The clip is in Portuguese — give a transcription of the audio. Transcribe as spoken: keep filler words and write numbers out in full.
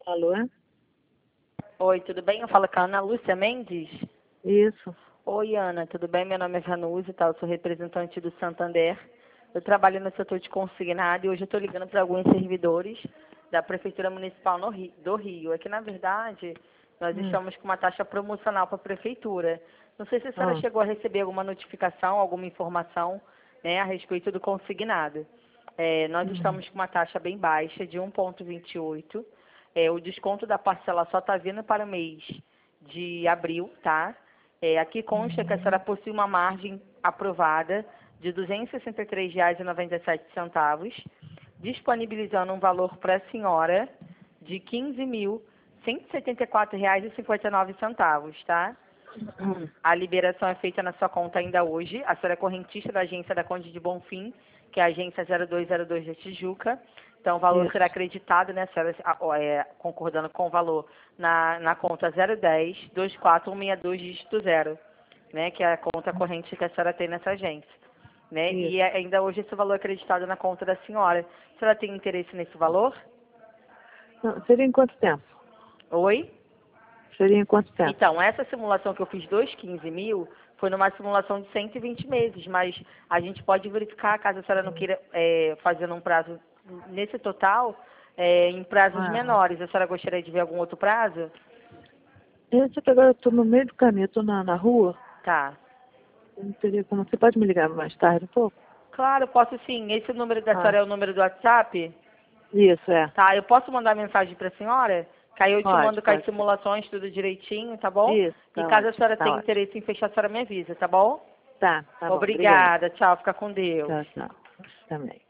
Alô? Oi, tudo bem? Eu falo com a Ana Lúcia Mendes. Isso. Oi, Ana, tudo bem? Meu nome é Vanusa, tá? Eu sou representante do Santander. Eu trabalho no setor de consignado e hoje eu estou ligando para alguns servidores da Prefeitura Municipal no Rio, do Rio. É que, na verdade, nós Hum. estamos com uma taxa promocional para a Prefeitura. Não sei se a senhora Ah. chegou a receber alguma notificação, alguma informação, né, a respeito do consignado. É, nós Hum. estamos com uma taxa bem baixa, de um vírgula vinte e oito. É, o desconto da parcela só está vindo para o mês de abril, tá? É, aqui consta que a senhora possui uma margem aprovada de duzentos e sessenta e três reais e noventa e sete centavos, disponibilizando um valor para a senhora de quinze mil cento e setenta e quatro reais e cinquenta e nove centavos, tá? Hum. A liberação é feita na sua conta ainda hoje. A senhora é correntista da agência da Conde de Bonfim, que é a agência zero dois zero dois da Tijuca. Então, o valor Isso. será acreditado, né, a senhora é, concordando com o valor, na, na conta zero um zero dois quatro um seis dois dígito zero, né, que é a conta corrente que a senhora tem nessa agência. Né? Isso. E é- ainda hoje esse valor é acreditado na conta da senhora. A senhora tem interesse nesse valor? Não, seria em quanto tempo? Oi? Seria em quanto tempo? Então, essa simulação que eu fiz dos quinze mil foi numa simulação de cento e vinte meses, mas a gente pode verificar, caso a senhora não queira é, fazer num prazo, nesse total, é, em prazos Ah. menores. A senhora gostaria de ver algum outro prazo? Eu sei que agora eu estou no meio do caminho, estou na, na rua. Tá. Eu não teria como. Você pode me ligar mais tarde um pouco? Claro, posso sim. Esse número da Ah. senhora é o número do WhatsApp? Isso, é. Tá, eu posso mandar mensagem para a senhora? Que aí eu te Pode, mando com as pode. simulações, tudo direitinho, tá bom? Isso, E tá caso a ótimo, senhora tá tenha ótimo. interesse em fechar, a senhora me avisa, tá bom? Tá, tá bom. Obrigada. Obrigada, tchau, fica com Deus. Tchau, tchau. Também.